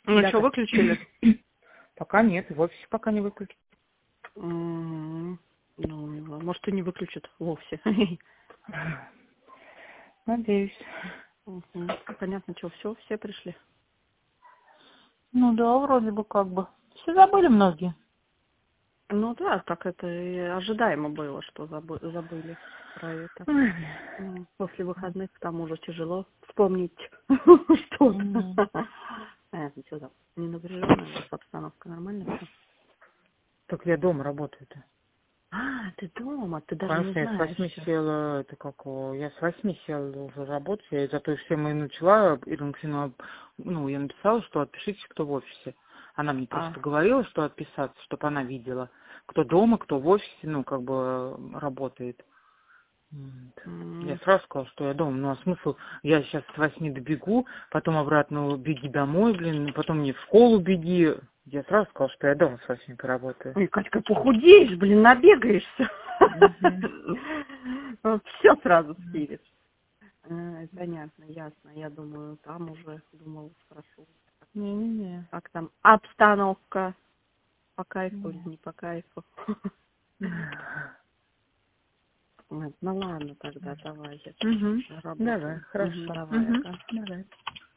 Ну Да, что, выключили? пока нет, в офисе пока не выключили. Ну, может, и не выключат вовсе. Надеюсь. Понятно, что, все пришли. Ну да, вроде бы как бы. Все забыли многие. Ну да, так это и ожидаемо было, что забыли про это. Ой. После выходных к тому же тяжело вспомнить Мгм. что-то. Понятно, что там не напряженная у вас обстановка, нормально все? Так я дома работаю-то. А, ты дома, ты даже не Конечно, я с знаешь 8 еще. села, это как его, я с 8 села уже работать, я зато все мои начала, Ирина Ксенова, ну, я написала, что отпишитесь, кто в офисе. Она мне А, просто говорила, что отписаться, чтобы она видела, кто дома, кто в офисе, ну, как бы работает. Вот. Я м, сразу сказала, что я дома. Ну, а смысл, я сейчас с 8 добегу, потом обратно беги домой, блин, потом мне в школу беги. Я сразу сказала, что я дома с 8 поработаю. ой, Катька, похудеешь, блин, набегаешься. Мгм. Все сразу скинешь. Понятно, ясно. Я думаю, там уже думала, спрошу. Не-не-не. Как там обстановка? По кайфу или не по кайфу? Ну ладно тогда, давай, я Угу. тоже Давай, работаю. хорошо. Давай, Угу. ага. Давай.